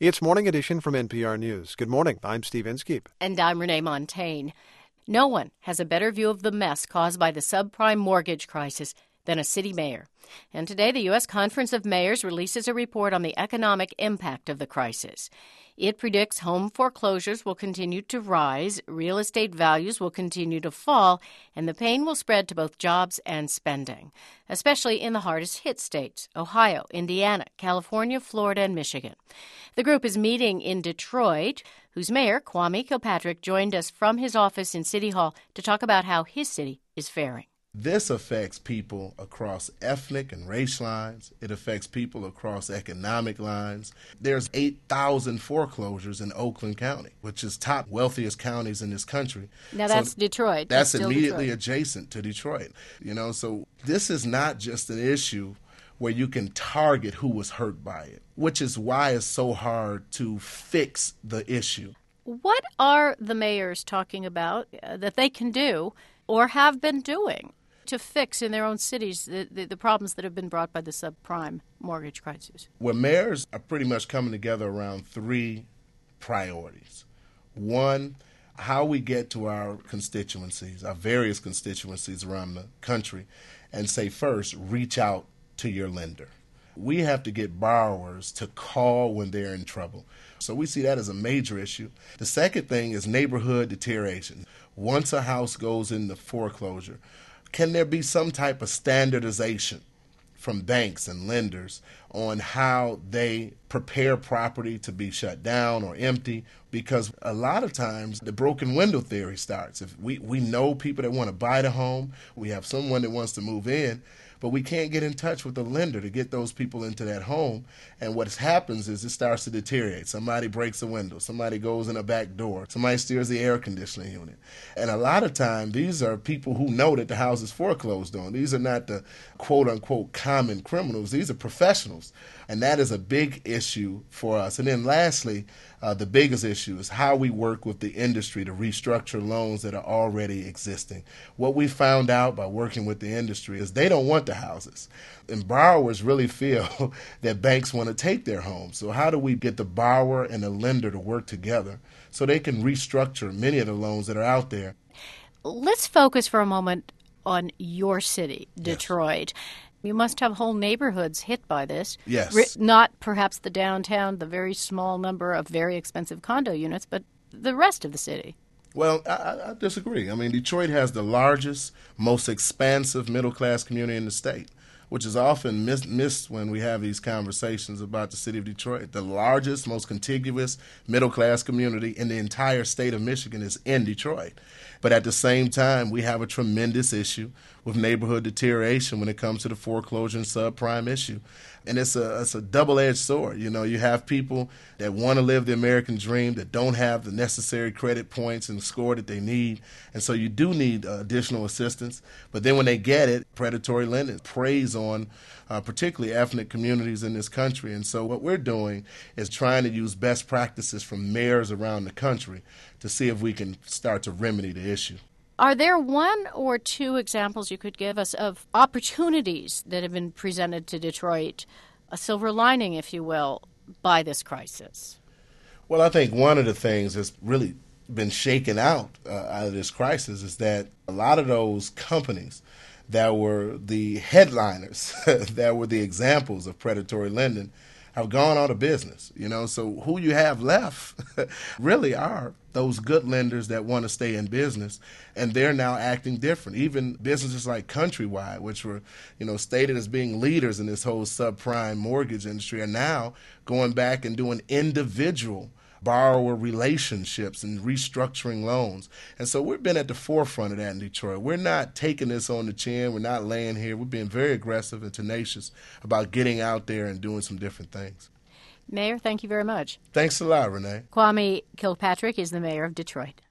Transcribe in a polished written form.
It's Morning Edition from NPR News. Good morning. I'm Steve Inskeep. And I'm Renee Montagne. No one has a better view of the mess caused by the subprime mortgage crisis than a city mayor. And today, the U.S. Conference of Mayors releases a report on the economic impact of the crisis. It predicts home foreclosures will continue to rise, real estate values will continue to fall, and the pain will spread to both jobs and spending, especially in the hardest hit states, Ohio, Indiana, California, Florida, and Michigan. The group is meeting in Detroit, whose mayor, Kwame Kilpatrick, joined us from his office in City Hall to talk about how his city is faring. This affects people across ethnic and race lines. It affects people across economic lines. There's 8,000 foreclosures in Oakland County, which is top wealthiest counties in this country. Now that's Detroit. That's immediately adjacent to Detroit. So this is not just an issue where you can target who was hurt by it, which is why it's so hard to fix the issue. What are the mayors talking about that they can do or have been doing to fix in their own cities the problems that have been brought by the subprime mortgage crisis? Well, mayors are pretty much coming together around three priorities. One, how we get to our constituencies, our various constituencies around the country, and say first, reach out to your lender. We have to get borrowers to call when they're in trouble. So we see that as a major issue. The second thing is neighborhood deterioration. Once a house goes into foreclosure, can there be some type of standardization from banks and lenders on how they prepare property to be shut down or empty? Because a lot of times the broken window theory starts. If we know people that want to buy the home, we have someone that wants to move in, but we can't get in touch with the lender to get those people into that home. And what happens is it starts to deteriorate. Somebody breaks a window. Somebody goes in a back door. Somebody steals the air conditioning unit. And a lot of time, these are people who know that the house is foreclosed on. These are not the quote-unquote common criminals. These are professionals. And that is a big issue for us. And then lastly, the biggest issue is how we work with the industry to restructure loans that are already existing. What we found out by working with the industry is they don't want the houses. And borrowers really feel that banks want to take their homes. So how do we get the borrower and the lender to work together so they can restructure many of the loans that are out there? Let's focus for a moment on your city, Detroit. Yes. You must have whole neighborhoods hit by this. Yes. Not perhaps the downtown, the very small number of very expensive condo units, but the rest of the city. Well, I disagree. I mean, Detroit has the largest, most expansive middle-class community in the state, which is often missed when we have these conversations about the city of Detroit. The largest, most contiguous middle-class community in the entire state of Michigan is in Detroit. But at the same time, we have a tremendous issue with neighborhood deterioration when it comes to the foreclosure and subprime issue. And it's a double-edged sword. You have people that want to live the American dream that don't have the necessary credit points and score that they need. And so you do need additional assistance. But then when they get it, predatory lending preys on particularly ethnic communities in this country. And so what we're doing is trying to use best practices from mayors around the country to see if we can start to remedy the issue. Are there one or two examples you could give us of opportunities that have been presented to Detroit, a silver lining, if you will, by this crisis? Well, I think one of the things that's really been shaken out of this crisis is that a lot of those companies that were the headliners, that were the examples of predatory lending, have gone out of business. So who you have left really are those good lenders that want to stay in business, and they're now acting different. Even businesses like Countrywide, which were, stated as being leaders in this whole subprime mortgage industry, are now going back and doing individual borrower relationships and restructuring loans. And so we've been at the forefront of that in Detroit. We're not taking this on the chin. We're not laying here. We're being very aggressive and tenacious about getting out there and doing some different things. Mayor, thank you very much. Thanks a lot, Renee. Kwame Kilpatrick is the mayor of Detroit.